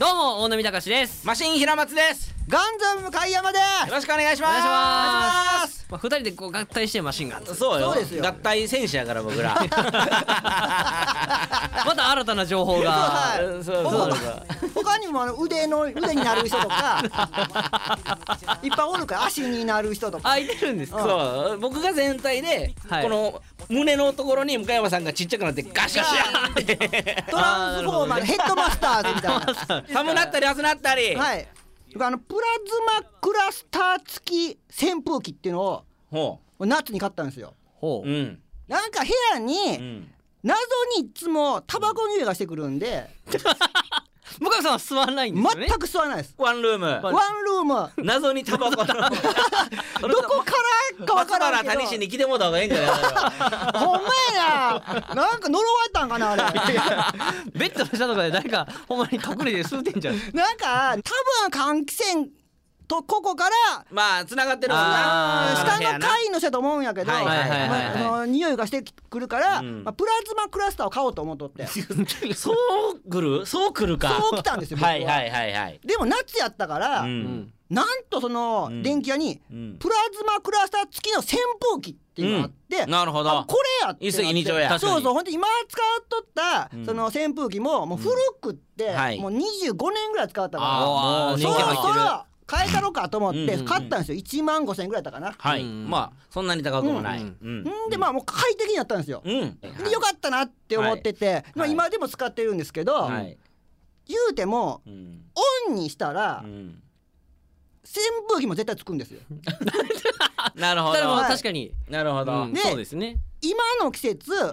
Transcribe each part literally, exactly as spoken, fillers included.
どうも大波隆です。 マシン平松です。 ガンザム貝山でよろしくお願いします。 お願いします。まあ、ふたりでこう合体してマシンガンズ。 そうよ、 そうですよ。 合体戦士やから僕らまた新たな情報がそうそうそう他にもあの腕の腕になる人とかいっぱいおるから、足になる人とか。 あ、いてるんですか。 そう、僕が全体で、はい、この胸のところに向山さんがちっちゃくなってガシガシャンってトランスフォーマーのヘッドマスターズみたいなサムなったりハスなったり、 はい、あのプラズマクラスター付き扇風機っていうのをほう夏に買ったんですよ。 ほう、 うん、 なんか部屋に、うん、謎にいつもタバコの匂いがしてくるんで向井さんは吸わないんですよね。 全く吸わないです。 ワンルームワンルーム謎にタバコのどこからかわからんけど松原谷氏に来てもらった方がいいんじゃないほんまやな。なんか呪われたんかなあれベッドの下とかで誰かほんまに隠れて吸うてんじゃん。 なんか多分換気扇とここからまあ繋がってるもんな。 下の階の人だと思うんやけど、 はいはいはいはい、 匂いがしてくるから、 うんまあ、プラズマクラスターを買おうと思っとってそう来るそう来るかそう来たんですよ僕は。 はいはいはいはい。 でも夏やったから、 うん、 なんとその電気屋に、うん、プラズマクラスター付きの扇風機っていうのがあって、 うん、なるほど、 これやって一石二鳥や。 そうそう、ほんで今使っとった、うん、その扇風機ももう古くって、うんはい、もうにじゅうごねんぐらい使ったから、 あそろそろ変えたろかと思って買ったんですよ。いちまんごせんえんぐらいだったかな。 はい、うん、まあそんなに高くもない。うんうんうん、でまあもう快適になったんですよ。うん、でよかったなって思ってて、はい、まあ、今でも使ってるんですけど、はい、言うても、うん、オンにしたら、うん、扇風機も絶対つくんですよなるほど、 はい、確かになるほど、 うん、そうですね。 今の季節、うん、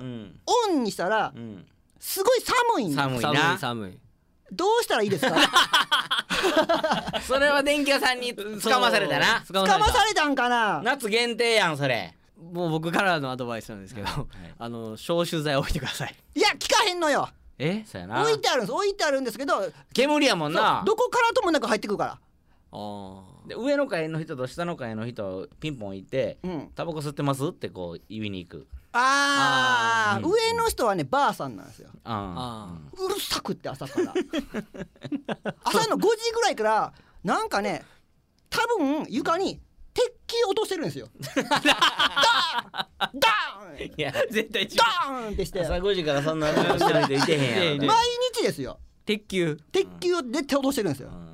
オンにしたら、うん、すごい寒いんです。 寒いな、 寒い寒い。 どうしたらいいですかそれは電気屋さんに捕まされたな。 捕まされたんかな。 夏限定やんそれ。 もう僕からのアドバイスなんですけど、はい、あの消臭剤置いてください。 いや聞かへんのよ。 え、 そうやな。 置いてあるんです置いてあるんですけど煙やもんな。 どこからともなく入ってくるから。 あで上の階の人と下の階の人ピンポン行って、うん、タバコ吸ってますってこう言いに行く。 ああ、うん、上の人はねばあさんなんですよ。 あうるさくって朝から朝のごじぐらいからなんかね多分床に鉄球落としてるんですよダーンダーンいや絶対違うダーンってして朝ごじからそんなことしてる人いてへんやろ毎日ですよ。 鉄球鉄球を絶対落としてるんですよ、うん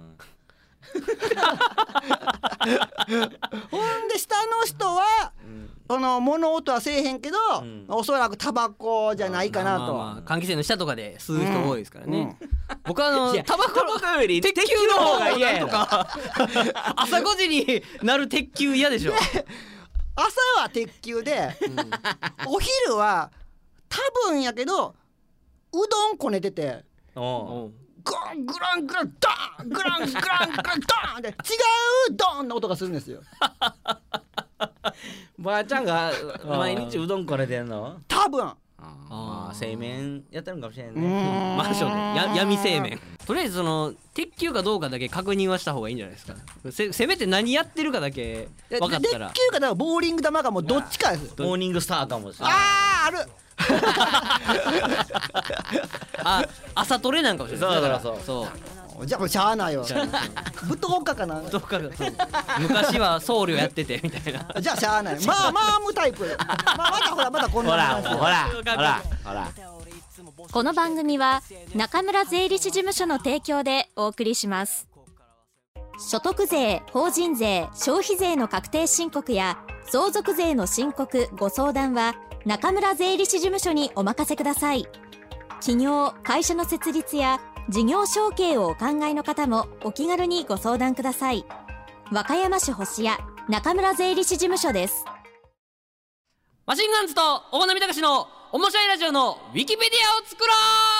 ほんで下の人は、うん、この物音はせえへんけど、うん、おそらくタバコじゃないかなと、まあまあまあ、換気扇の下とかで吸う人多いですからね、うん、僕はあのタバコより鉄球の方が嫌やな朝ごじになる鉄球嫌でしょ朝は鉄球で、うん、お昼は多分やけどうどんこねてておうグラングラングランドーングラングラングランドーンで違うドーンの音がするんですよばあちゃんが毎日うどんこねてんの多分。 ああ製麺やってるかもしれんね。 マンションでや闇製麺。とりあえずその鉄球かどうかだけ確認はした方がいいんじゃないですか。 せ, せめて何やってるかだけ分かったら。 鉄球かだからボーリング玉かもどっちかです。 モーニングスターかもしれない。 あーあるあ朝トレなんかもしれない。 そうそうそうそうじゃあこれしゃあないよぶっとこっかかなどっかそう昔は僧侶やっててみたいなじゃあしゃあないまあマームタイプまあまたほらまたこんな話ほらほらほらほらこの番組は中村税理士事務所の提供でお送りします。所得税、法人税、消費税の確定申告や相続税の申告ご相談は中村税理士事務所にお任せください。企業・会社の設立や事業承継をお考えの方もお気軽にご相談ください。和歌山市星谷中村税理士事務所です。 マシンガンズと大波隆の面白いラジオのウィキペディアを作ろ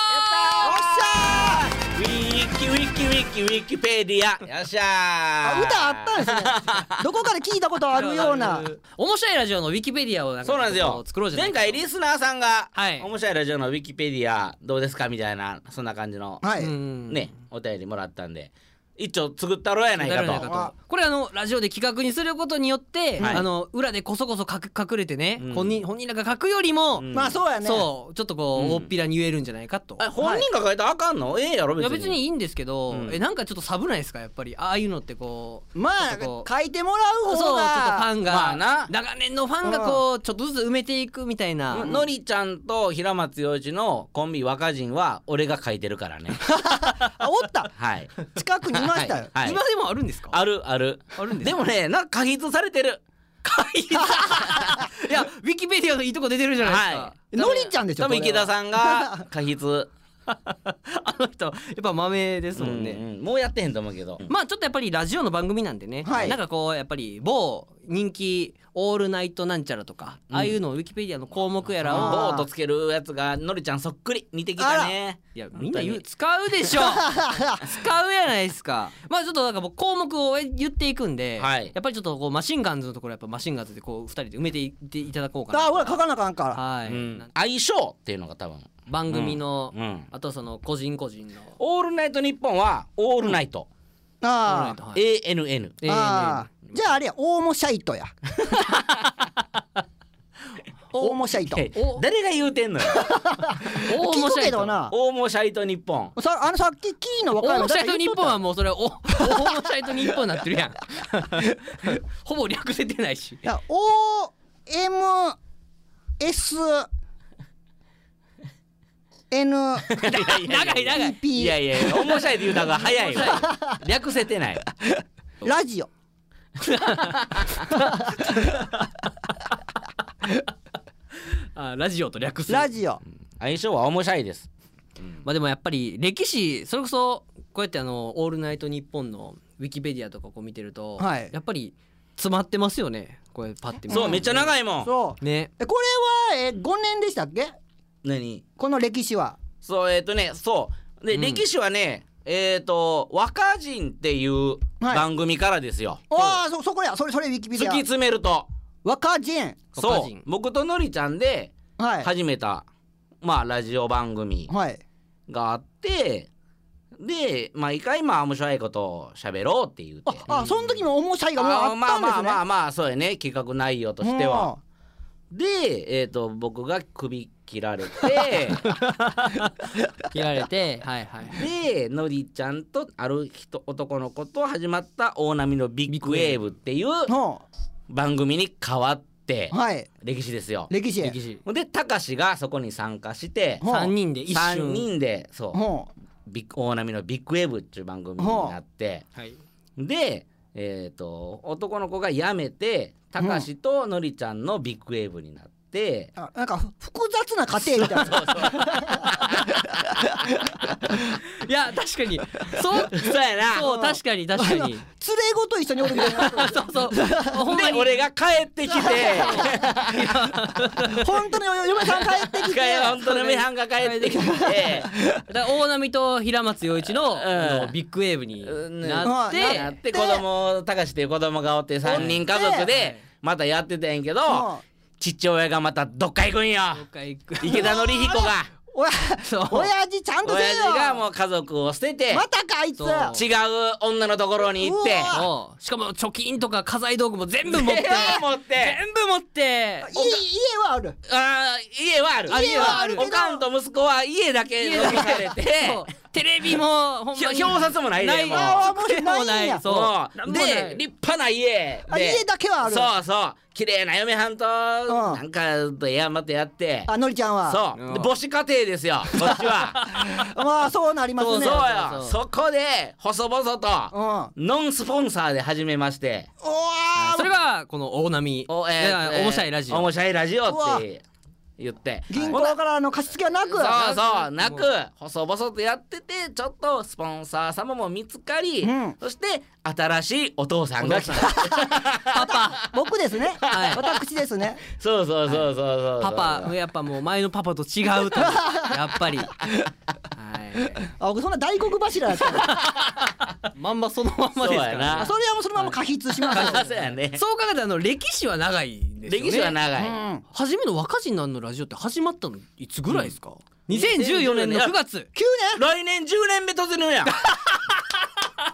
う。よっしゃー。ウィキウィキウィキウィキペディア。よっしゃー。 あ歌あったんですねどこかで聞いたことあるような面白いラジオのウィキペディアをなんかそうなんですよ作ろうじゃないか。 前回リスナーさんが、 はい、 面白いラジオのウィキペディアどうですかみたいなそんな感じの、 はい、 ねお便りもらったんで一応作ったろやないかと。 これあのラジオで企画にすることによって、はい、あの裏でこそこそかく隠れてね、うん、本人本人らが書くよりも、うん、 まあそうやね、 そうちょっとこう、うん、大っぴらに言えるんじゃないかと。 本人が書いたらあかんの？ええやろ別に。 いや別にいいんですけど、うん、えなんかちょっとサブないですかやっぱりああいうのってこうまあ書いてもらう方がそうちょっとファンが、 まあな、 長年のファンがこうちょっとずつ埋めていくみたいな。 のりちゃんと平松洋一のコンビ若人は俺が書いてるからね。 あおったはい近くにいましたよ、 はいはい、今でもあるんですか？ あるあるあるんです。 でもねなんか過筆されてる。 過筆いやウィキペディアのいいとこ出てるじゃないですか、 はい、のりちゃんでしょ。 多分池田さんが過筆あの人やっぱ豆ですもんね、 うんうん、もうやってへんと思うけど、 まあちょっとやっぱりラジオの番組なんでね、はい、なんかこうやっぱり某人気オールナイトなんちゃらとか、うん、ああいうのをウィキペディアの項目やらをボーとつけるやつがのりちゃんそっくり似てきたね。 いやみんな言う使うでしょ使うやないですか。まあちょっとなんかもう項目を言っていくんで、はい、やっぱりちょっとこうマシンガンズのところやっぱマシンガンズでこうふたりで埋めていっていただこうかな。 あ俺書かなあかんから、 はい、うん、 相性っていうのが多分番組の、 うんうん、 あとその個人個人のオールナイトニッポンはオールナイト、 うん、ああエーエヌエヌあじゃああれやオーモシャイトやオーモシャイト誰が言うてんのよ聞くけどなオーモシャイトニッポンさあのさっきキーの分かるオーモシャイトニッポンはもうそれオーモシャイトニッポンになってるやんほぼ略せてないし。いや オーエムエスN 長い長いいやいや面白いって言うた方が早いわ略せてないラジオあラジオと略すラジオ相性は面白いです、 うん、まあでもやっぱり歴史それこそこうやってあのオールナイトニッポンのウィキペディアとかこう見てると、はい、やっぱり詰まってますよねこれパッて見て。 そうめっちゃ長いもんそうねえこれはえごねんでしたっけ？ 何この歴史は。 そうえっ、ー、とねそうで、うん、歴史はねえっ、ー、と若人っていう番組からですよ、 はい、ああ そ, そこやそれそれウィキペディア突き詰めると若人そう僕とのりちゃんで始めた、はい、まあラジオ番組があって、はい、で毎回まあ面白いことを喋ろうって言うてああその時も面白いがもうあったんですね。 まあまあまあまあそうやね企画内容としては。で、えー、と僕が首切られて切られてはいはいでのりちゃんとある人男の子と始まった大波のビッグウェーブっていう番組に変わって、はい、歴史ですよ歴史でたかしがそこに参加してさんにんで一瞬さんにんでそうビッ大波のビッグウェーブっていう番組になって、はい、でえー、と男の子が辞めてたかしとのりちゃんのビッグウェーブになって、 うん、あなんか複雑な家庭みたいなそうそうそういや確かにそうそうやなそう確かに確かに連れ子と一緒におるみたいなそうそうほんまにで俺が帰ってきて本当の嫁さん帰ってきて本当の嫁さんが帰ってきてだ大波と平松洋一 の,、うん、のビッグウェーブになって、 うん、なって子供たかしっていう子供がおってさんにん家族でまたやってたんやけど、父親がまたどっか行くんよ池田紀彦がおや親父ちゃんとせよ親父がもう家族を捨ててまたかあいつ違う女のところに行ってしかも貯金とか家財道具も全部持って持って全部持って家はあるあ家はある家はあるおかんと息子は家だけ残されてテレビもほんまに表札もないでないもうもないそうで立派な家で家だけはあるそうそう綺麗な嫁はんとなんかとやまとやってあのりちゃんはそうで母子家庭ですよこっちはまあそうなりますねそうよそこで細々とノンスポンサーで始めましてそれがこの大波おもしゃいラジオおもしゃいラジオって言って銀行からの貸し付けはなくそうそうなく細々とやっててちょっとスポンサー様も見つかり、うん、そして新しいお父さんが来たパパ僕ですね、はい、私ですねそうそうそうそうそう、はい、 パパやっぱもう前のパパと違うとやっぱりはいあ僕そんな大黒柱だったまんまそのまんまですからそれはもうそのまま過筆しますよ、 はい、そうやねそう考えたらあの歴史は長いんですよね歴史は長い、うん、 初めの若人なんのラジオって始まったのいつぐらいですか、うん、にせんじゅうよねんのくがつきゅうねん来年じゅうねんめ突入やん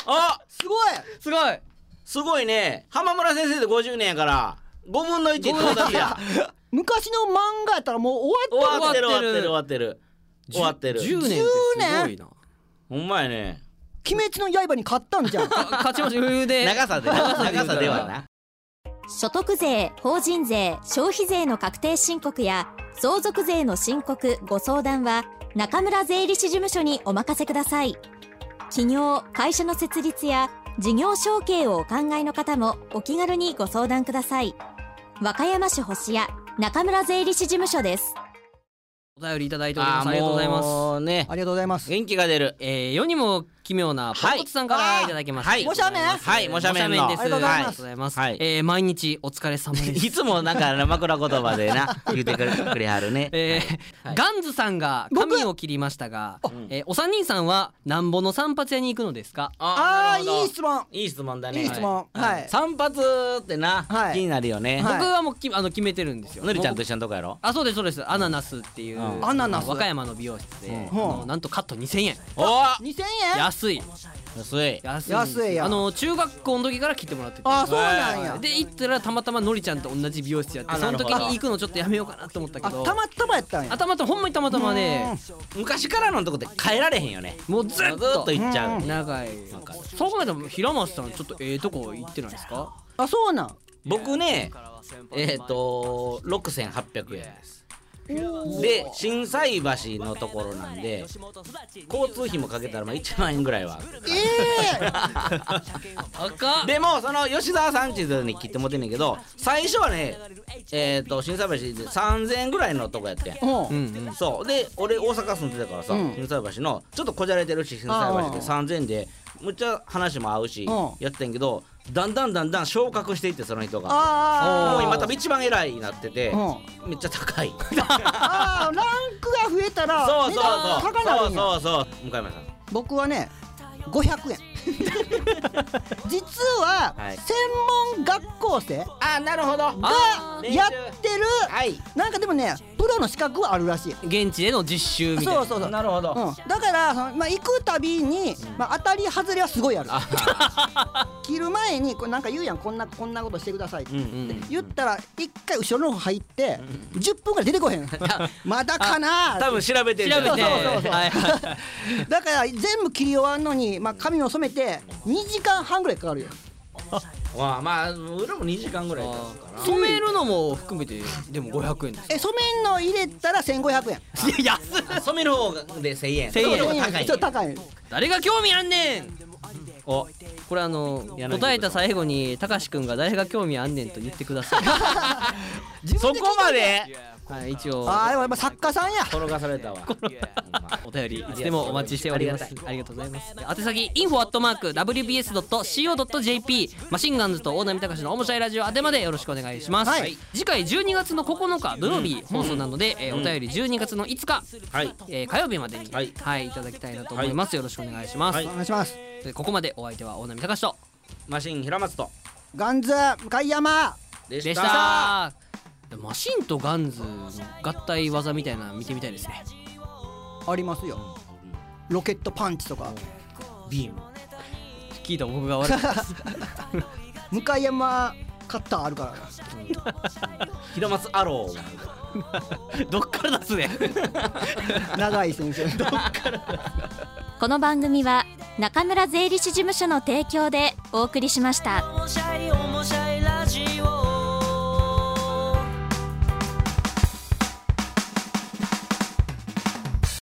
あすごいすごいすごいね。浜村先生でごじゅうねんやからごぶんのいち到達や。 昔の漫画やったらもう終終わっわってる終わってる終わってる終わってる。 じゅうねんってすごいな。 ほんまやね。 鬼滅の刃に勝ったんじゃん。 勝ちました余裕で。 長さで長さではな。 所得税、法人税、消費税の確定申告や相続税の申告ご相談は中村税理士事務所にお任せください。企業・会社の設立や事業承継をお考えの方もお気軽にご相談ください。和歌山市星谷中村税理士事務所です。 お便りいただいております。ありがとうございます。 ね、 ありがとうございます。 元気が出る。 えー、世にも奇妙なポンコツさんからいただきました。 はい、もしゃめん。 はい、もしゃめんの。 もしゃめんです。 ありがとうございます。 ありがとうございます。はい、えー、毎日お疲れ様です。 いつもなんか枕言葉でな言ってくれくれはるね。 えーはい、ガンズさんが髪を切りましたが、えー、お三人さんはなんぼの散髪屋に行くのですか？ ああ、いい質問。 いい質問だね。 いい質問。はい。 散髪ってな、気になるよね。 僕はもうきあの決めてるんですよ。 のりちゃんと一緒のとこやろ？ あ、そうですそうです。アナナスっていうアナナス和歌山の美容室で、なんとカットにせんえん。 おにせんえん？ 安い。 安い安いやん。 あの中学校の時から切ってもらってて。 あ、そうなんや。 で行ったらたまたまのりちゃんと同じ美容室やって、その時に行くのちょっとやめようかなと思ったけど。 たまたまやったんや。 あ、たまたまほんまにたまたまね。 昔からのとこで変えられへんよね。 もうずっと行っちゃう。 長い。そう考えたら平松さんちょっとええとこ行ってないですか？ あ、そうなん。 僕ね、えっとろくせんはっぴゃくえんです。で心斎橋のところなんで交通費もかけたらまあいちまんえんぐらいは。 ええー、でもその吉沢さんちに切ってもらってんねんけど、最初はねえっと心斎橋でさんぜんえんぐらいのとこやってん。うんうん、そうで俺大阪住んでたからさ、うん、心斎橋のちょっとこじゃれてるし心斎橋でさんぜんえんでむっちゃ話も合うしやってんけど、だんだんだんだん昇格していって、その人がもう今多分一番偉いになってて、めっちゃ高い。 ああ、ランクが増えたらそうそうそう高なるんや。 そうそう向山さん。 僕はねごひゃくえん。実は専門学校生あ、なるほどがやってる、なんかでもねプロの資格はあるらしい。 現地での実習みたいな。 そうそうそう、 なるほど、 うん、だからその、まあ、行くたびに、まあ、当たり外れはすごいある。切る前にこれなんか言うやん、こんなこんなことしてくださいって、うんうん、言ったら一回後ろの方入ってじゅっぷんぐらい出てこへん。まだかな多分調べてる。 調べて。 だから全部切り終わるのに、まあ、髪を染めてにじかんはんぐらいかかるよ。 まあまあ俺もにじかんぐらいかかるかな。 染めるのも含めてでもごひゃくえんです。 え、染めんの入れたらせんごひゃくえん。 いや安っ。染める方でせんえん。 せんえん高い。 ちょっと高い。 誰が興味あんねん。お、これあの答えた最後にたかしくんが誰が興味あんねんと言ってください。 そこまで。 はい、一応ああ、でもやっぱ作家さんや。 転がされたわ。 お便りいつでもお待ちしております。ありがとうございます。宛先 インフォ アットマーク ダブリュービーエス ドット シーオー ドット ジェーピー マシンガンズと大波隆の面白いラジオ宛てまでよろしくお願いします。はい、次回じゅうにがつのここのか土曜日放送なので、えー、お便りじゅうにがつのいつか、はいえー、火曜日までに、はいはい、いただきたいなと思います。よろしくお願いします。はい、 お願いします。 ここまでお相手は大波隆とマシン平松とガンズ向山でした。 でしたマシンとガンズの合体技みたいなの見てみたいですね。 ありますよ。ロケットパンチとかビーム聞いた僕が悪いです向山カッターあるからな。平松アローどっから出すね長い先生どっからこの番組は中村税理士事務所の提供でお送りしました。